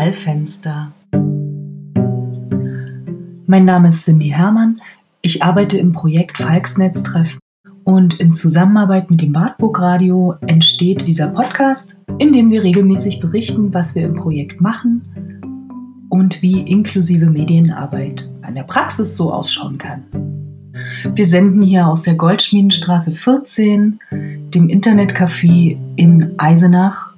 Schallfenster. Mein Name ist Cindy Herrmann. Ich arbeite im Projekt Falksnetztreff und in Zusammenarbeit mit dem Wartburg Radio entsteht dieser Podcast, in dem wir regelmäßig berichten, was wir im Projekt machen und wie inklusive Medienarbeit in der Praxis so ausschauen kann. Wir senden hier aus der Goldschmiedenstraße 14, dem Internetcafé in Eisenach.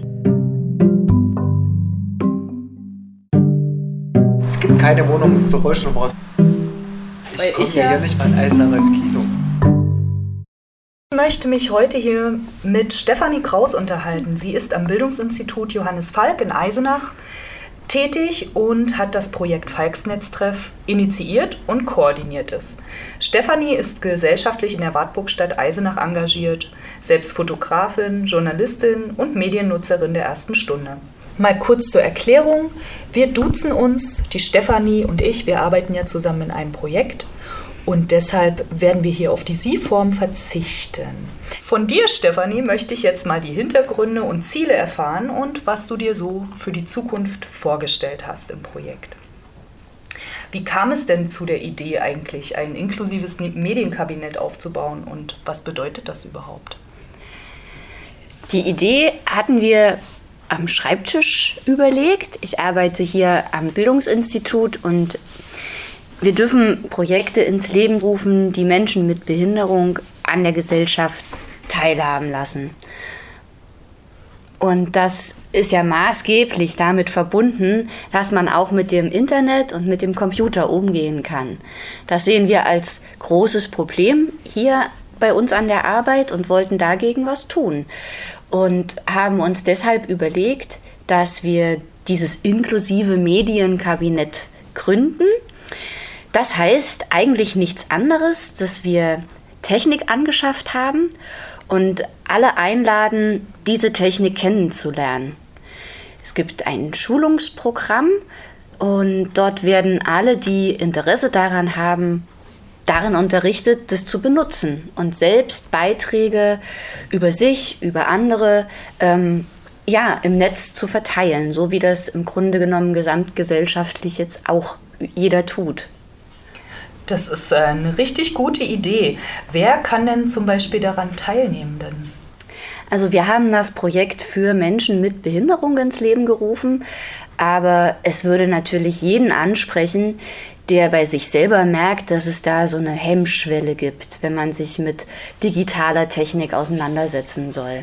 Es gibt keine Wohnung für Rollstuhlfahrer. Ich komme hier nicht mal in Eisenach ins Kino. Ich möchte mich heute hier mit Stefanie Kraus unterhalten. Sie ist am Bildungsinstitut Johannes Falk in Eisenach tätig und hat das Projekt Falksnetztreff initiiert und koordiniert es. Stefanie ist gesellschaftlich in der Wartburgstadt Eisenach engagiert, selbst Fotografin, Journalistin und Mediennutzerin der ersten Stunde. Mal kurz zur Erklärung. Wir duzen uns, die Stefanie und ich, wir arbeiten ja zusammen in einem Projekt und deshalb werden wir hier auf die Sie-Form verzichten. Von dir, Stefanie, möchte ich jetzt mal die Hintergründe und Ziele erfahren und was du dir so für die Zukunft vorgestellt hast im Projekt. Wie kam es denn zu der Idee eigentlich, ein inklusives Medienkabinett aufzubauen und was bedeutet das überhaupt? Die Idee hatten wir am Schreibtisch überlegt. Ich arbeite hier am Bildungsinstitut und wir dürfen Projekte ins Leben rufen, die Menschen mit Behinderung an der Gesellschaft teilhaben lassen. Und das ist ja maßgeblich damit verbunden, dass man auch mit dem Internet und mit dem Computer umgehen kann. Das sehen wir als großes Problem hier bei uns an der Arbeit und wollten dagegen was tun. Und haben uns deshalb überlegt, dass wir dieses inklusive Medienkabinett gründen. Das heißt eigentlich nichts anderes, dass wir Technik angeschafft haben und alle einladen, diese Technik kennenzulernen. Es gibt ein Schulungsprogramm und dort werden alle, die Interesse daran haben, darin unterrichtet, das zu benutzen und selbst Beiträge über sich, über andere im Netz zu verteilen, so wie das im Grunde genommen gesamtgesellschaftlich jetzt auch jeder tut. Das ist eine richtig gute Idee. Wer kann denn zum Beispiel daran teilnehmen denn? Also wir haben das Projekt für Menschen mit Behinderung ins Leben gerufen, aber es würde natürlich jeden ansprechen, der bei sich selber merkt, dass es da so eine Hemmschwelle gibt, wenn man sich mit digitaler Technik auseinandersetzen soll.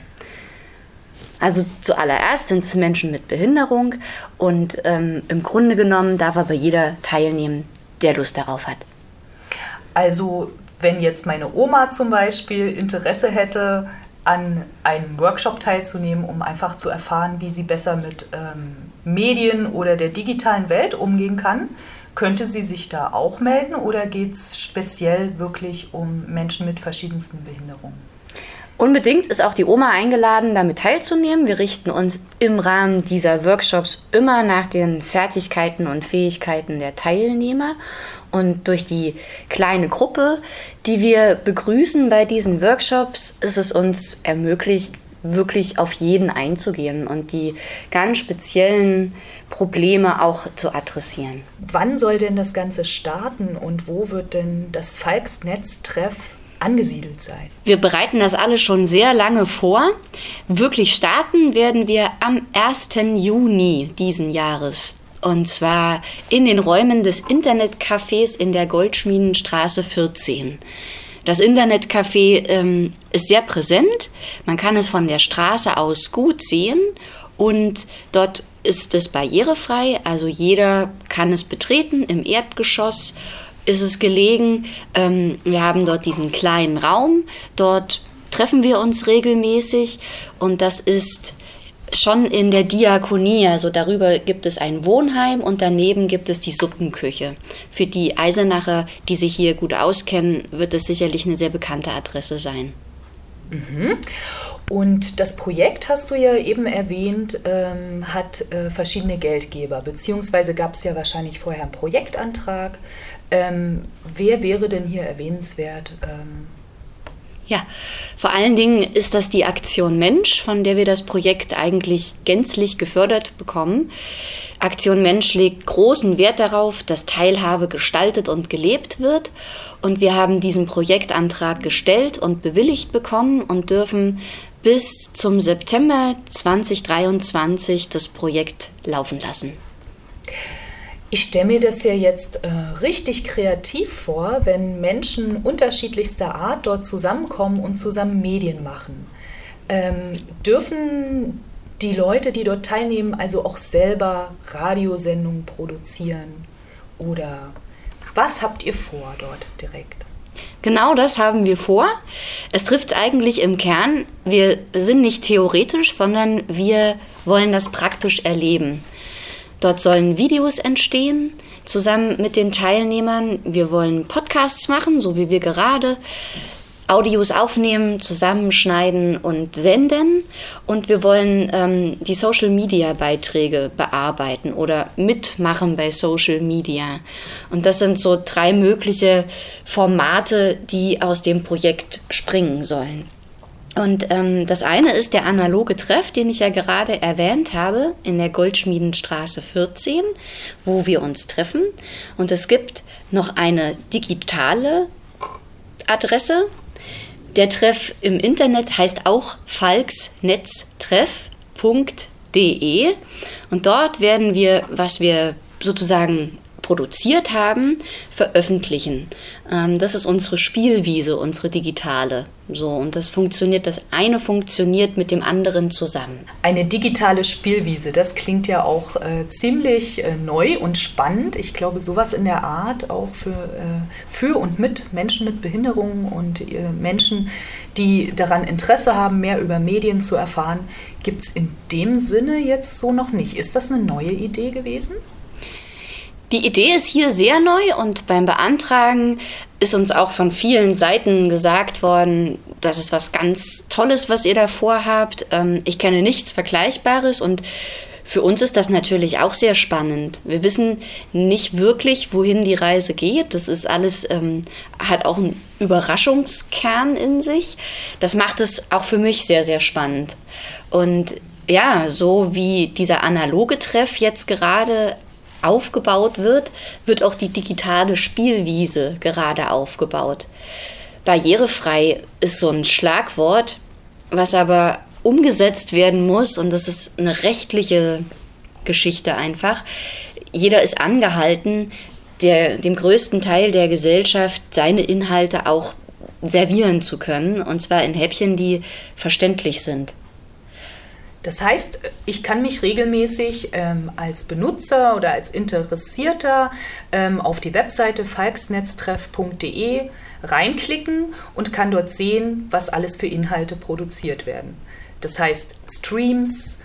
Also zuallererst sind es Menschen mit Behinderung und im Grunde genommen darf aber jeder teilnehmen, der Lust darauf hat. Also wenn jetzt meine Oma zum Beispiel Interesse hätte, an einem Workshop teilzunehmen, um einfach zu erfahren, wie sie besser mit Medien oder der digitalen Welt umgehen kann, könnte sie sich da auch melden oder geht es speziell wirklich um Menschen mit verschiedensten Behinderungen? Unbedingt ist auch die Oma eingeladen, damit teilzunehmen. Wir richten uns im Rahmen dieser Workshops immer nach den Fertigkeiten und Fähigkeiten der Teilnehmer. Und durch die kleine Gruppe, die wir begrüßen bei diesen Workshops, ist es uns ermöglicht, wirklich auf jeden einzugehen und die ganz speziellen Probleme auch zu adressieren. Wann soll denn das Ganze starten und wo wird denn das Falksnetztreff angesiedelt sein? Wir bereiten das alles schon sehr lange vor. Wirklich starten werden wir am 1. Juni diesen Jahres. Und zwar in den Räumen des Internetcafés in der Goldschmiedenstraße 14. Das Internetcafé ist sehr präsent. Man kann es von der Straße aus gut sehen. Und dort ist es barrierefrei. Also jeder kann es betreten. Im Erdgeschoss ist es gelegen. Wir haben dort diesen kleinen Raum. Dort treffen wir uns regelmäßig. Und das ist schon in der Diakonie, also darüber gibt es ein Wohnheim und daneben gibt es die Suppenküche. Für die Eisenacher, die sich hier gut auskennen, wird es sicherlich eine sehr bekannte Adresse sein. Mhm. Und das Projekt, hast du ja eben erwähnt, hat verschiedene Geldgeber, beziehungsweise gab es ja wahrscheinlich vorher einen Projektantrag. Wer wäre denn hier erwähnenswert? Ja, vor allen Dingen ist das die Aktion Mensch, von der wir das Projekt eigentlich gänzlich gefördert bekommen. Aktion Mensch legt großen Wert darauf, dass Teilhabe gestaltet und gelebt wird. Und wir haben diesen Projektantrag gestellt und bewilligt bekommen und dürfen bis zum September 2023 das Projekt laufen lassen. Ich stelle mir das ja jetzt richtig kreativ vor, wenn Menschen unterschiedlichster Art dort zusammenkommen und zusammen Medien machen. Dürfen die Leute, die dort teilnehmen, also auch selber Radiosendungen produzieren? Oder was habt ihr vor dort direkt? Genau das haben wir vor. Es trifft es eigentlich im Kern. Wir sind nicht theoretisch, sondern wir wollen das praktisch erleben. Dort sollen Videos entstehen, zusammen mit den Teilnehmern. Wir wollen Podcasts machen, so wie wir gerade, Audios aufnehmen, zusammenschneiden und senden. Und wir wollen die Social-Media-Beiträge bearbeiten oder mitmachen bei Social Media. Und das sind so 3 mögliche Formate, die aus dem Projekt springen sollen. Und das eine ist der analoge Treff, den ich ja gerade erwähnt habe, in der Goldschmiedenstraße 14, wo wir uns treffen. Und es gibt noch eine digitale Adresse. Der Treff im Internet heißt auch falksnetztreff.de. Und dort werden wir, was wir sozusagen produziert haben, veröffentlichen. Das ist unsere Spielwiese, unsere digitale. So, und das eine funktioniert mit dem anderen zusammen. Eine digitale Spielwiese, das klingt ja auch ziemlich neu und spannend. Ich glaube, sowas in der Art auch für und mit Menschen mit Behinderungen und Menschen, die daran Interesse haben, mehr über Medien zu erfahren, gibt es in dem Sinne jetzt so noch nicht. Ist das eine neue Idee gewesen? Die Idee ist hier sehr neu und beim Beantragen ist uns auch von vielen Seiten gesagt worden, das ist was ganz Tolles, was ihr da vorhabt. Ich kenne nichts Vergleichbares und für uns ist das natürlich auch sehr spannend. Wir wissen nicht wirklich, wohin die Reise geht. Das ist alles, hat auch einen Überraschungskern in sich. Das macht es auch für mich sehr, sehr spannend. Und ja, so wie dieser analoge Treff jetzt gerade aufgebaut wird, wird auch die digitale Spielwiese gerade aufgebaut. Barrierefrei ist so ein Schlagwort, was aber umgesetzt werden muss, und das ist eine rechtliche Geschichte einfach. Jeder ist angehalten, dem größten Teil der Gesellschaft seine Inhalte auch servieren zu können, und zwar in Häppchen, die verständlich sind. Das heißt, ich kann mich regelmäßig als Benutzer oder als Interessierter auf die Webseite falksnetztreff.de reinklicken und kann dort sehen, was alles für Inhalte produziert werden. Das heißt Streams,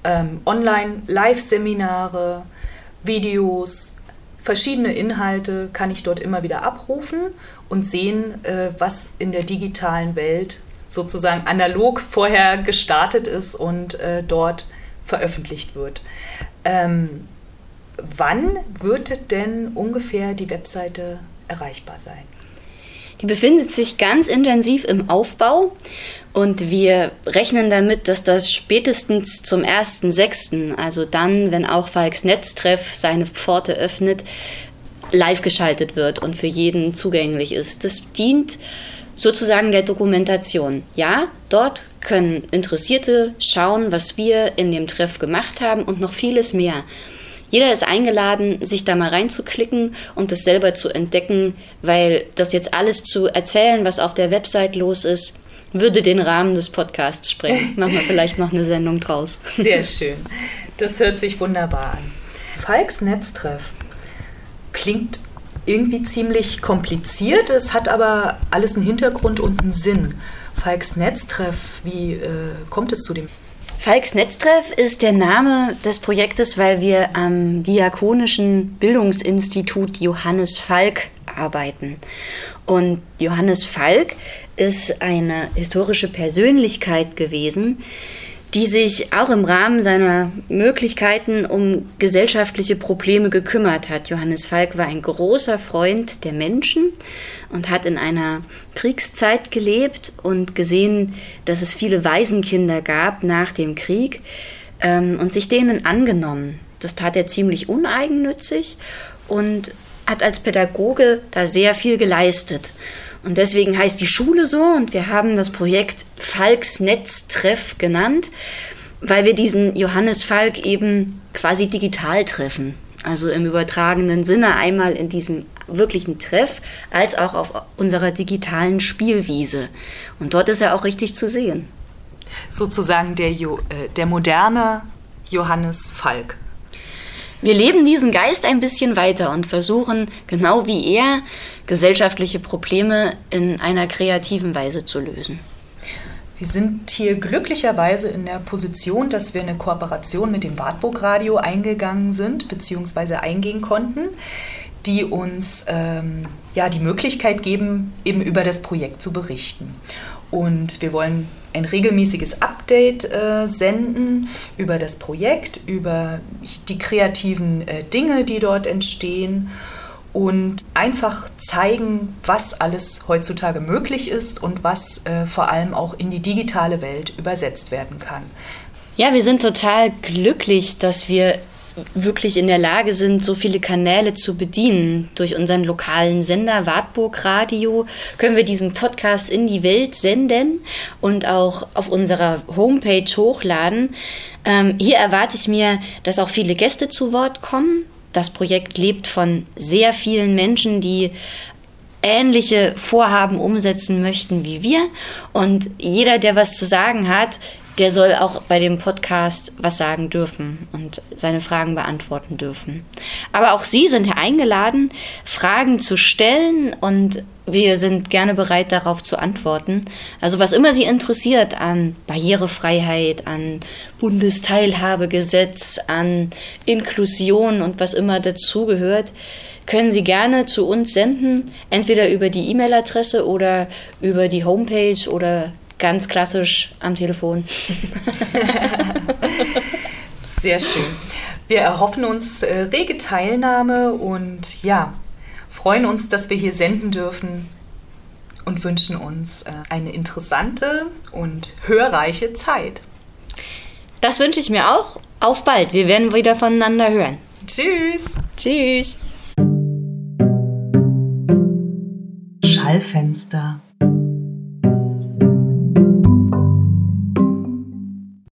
Online-Live-Seminare, Videos, verschiedene Inhalte kann ich dort immer wieder abrufen und sehen, was in der digitalen Welt sozusagen analog vorher gestartet ist und dort veröffentlicht wird. Wann wird denn ungefähr die Webseite erreichbar sein? Die befindet sich ganz intensiv im Aufbau und wir rechnen damit, dass das spätestens zum 1.6., also dann, wenn auch Falks Netztreff seine Pforte öffnet, live geschaltet wird und für jeden zugänglich ist. Das dient sozusagen der Dokumentation. Ja, dort können Interessierte schauen, was wir in dem Treff gemacht haben und noch vieles mehr. Jeder ist eingeladen, sich da mal reinzuklicken und das selber zu entdecken, weil das jetzt alles zu erzählen, was auf der Website los ist, würde den Rahmen des Podcasts sprengen. Machen wir vielleicht noch eine Sendung draus. Sehr schön. Das hört sich wunderbar an. Falks Netztreff klingt irgendwie ziemlich kompliziert, es hat aber alles einen Hintergrund und einen Sinn. Falks Netztreff, wie kommt es zu dem? Falks Netztreff ist der Name des Projektes, weil wir am Diakonischen Bildungsinstitut Johannes Falk arbeiten. Und Johannes Falk ist eine historische Persönlichkeit gewesen, die sich auch im Rahmen seiner Möglichkeiten um gesellschaftliche Probleme gekümmert hat. Johannes Falk war ein großer Freund der Menschen und hat in einer Kriegszeit gelebt und gesehen, dass es viele Waisenkinder gab nach dem Krieg und sich denen angenommen. Das tat er ziemlich uneigennützig und hat als Pädagoge da sehr viel geleistet. Und deswegen heißt die Schule so und wir haben das Projekt Falks Netztreff genannt, weil wir diesen Johannes Falk eben quasi digital treffen. Also im übertragenen Sinne einmal in diesem wirklichen Treff, als auch auf unserer digitalen Spielwiese. Und dort ist er auch richtig zu sehen. Sozusagen der moderne Johannes Falk. Wir leben diesen Geist ein bisschen weiter und versuchen, genau wie er, gesellschaftliche Probleme in einer kreativen Weise zu lösen. Wir sind hier glücklicherweise in der Position, dass wir eine Kooperation mit dem Wartburg Radio eingegangen sind, beziehungsweise eingehen konnten, die uns die Möglichkeit geben, eben über das Projekt zu berichten. Und wir wollen ein regelmäßiges Update senden über das Projekt, über die kreativen Dinge, die dort entstehen und einfach zeigen, was alles heutzutage möglich ist und was vor allem auch in die digitale Welt übersetzt werden kann. Ja, wir sind total glücklich, dass wir wirklich in der Lage sind, so viele Kanäle zu bedienen. Durch unseren lokalen Sender Wartburg Radio können wir diesen Podcast in die Welt senden und auch auf unserer Homepage hochladen. Hier erwarte ich mir, dass auch viele Gäste zu Wort kommen. Das Projekt lebt von sehr vielen Menschen, die ähnliche Vorhaben umsetzen möchten wie wir. Und jeder, der was zu sagen hat, der soll auch bei dem Podcast was sagen dürfen und seine Fragen beantworten dürfen. Aber auch Sie sind eingeladen, Fragen zu stellen und wir sind gerne bereit, darauf zu antworten. Also was immer Sie interessiert an Barrierefreiheit, an Bundesteilhabegesetz, an Inklusion und was immer dazugehört, können Sie gerne zu uns senden, entweder über die E-Mail-Adresse oder über die Homepage oder ganz klassisch am Telefon. Sehr schön. Wir erhoffen uns rege Teilnahme und freuen uns, dass wir hier senden dürfen und wünschen uns eine interessante und hörreiche Zeit. Das wünsche ich mir auch. Auf bald. Wir werden wieder voneinander hören. Tschüss. Tschüss. Schallfenster.